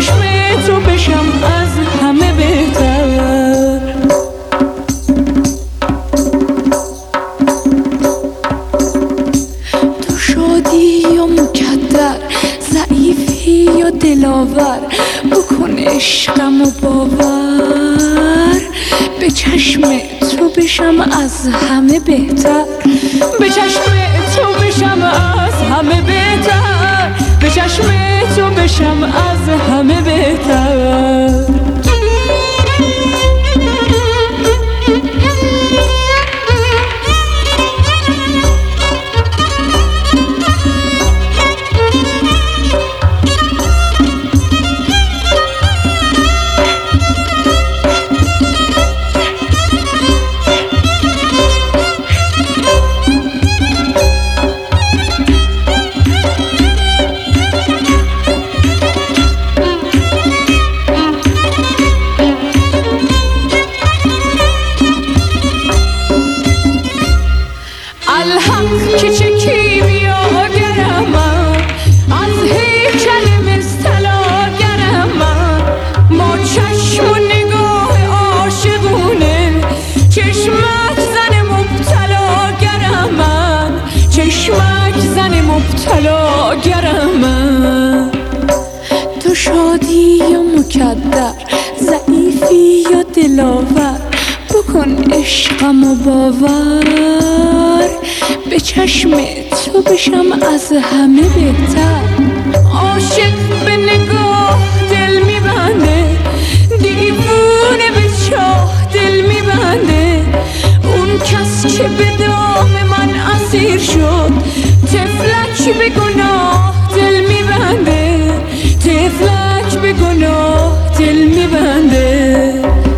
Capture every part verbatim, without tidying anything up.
چشم تو بشم از همه بهتر. تو شادی یا مکدر، ضعیفی یا دلاور، بکن عشقم و باور به چشم تو بشم از همه بهتر. به چشم تو بشم از همه بهتر. به چشم تو بشم از همه بهتر. الحق که چه کیمیاگرم، از هیکل مستلاگرم، با چشم و نگاه عاشقونه، چشمک زن مبتلاگرم، چشمک زن مبتلاگرم. تو شادی یا مکدر، ضعیفی یا دلاور، بکن عشقم و باور به چشم تو بشم از همه بهتر. عاشق به نگاه دل میبنده، دیوونه به چاه دل میبنده. اون کس که به دام من اسیر شد، طفلک به گناه دل میبنده، طفلک به گناه دل میبنده.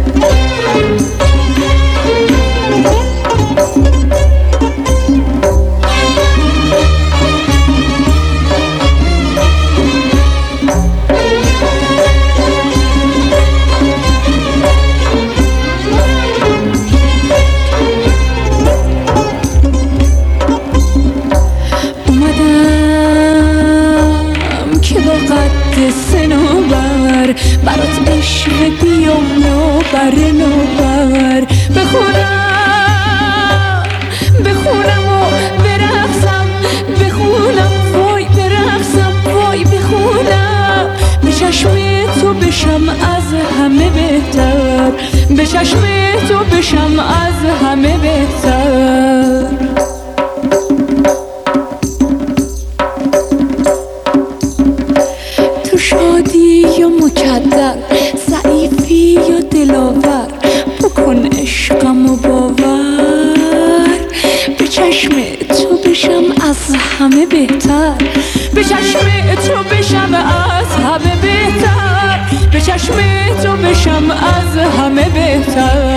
سنوبر برات عشق بیام نوبر نوبر، بخونم بخونم و برقصم، بخونم وای برقصم وای بخونم. به چشم تو بشم از همه بهتر. به چشم تو بشم از همه بهتر. شادی یا مکدر، ضعیفی یا دلاور، بکن عشقم و باور به چشم تو بشم از همه بهتر. به چشم تو بشم از همه بهتر. به چشم تو بشم از همه بهتر.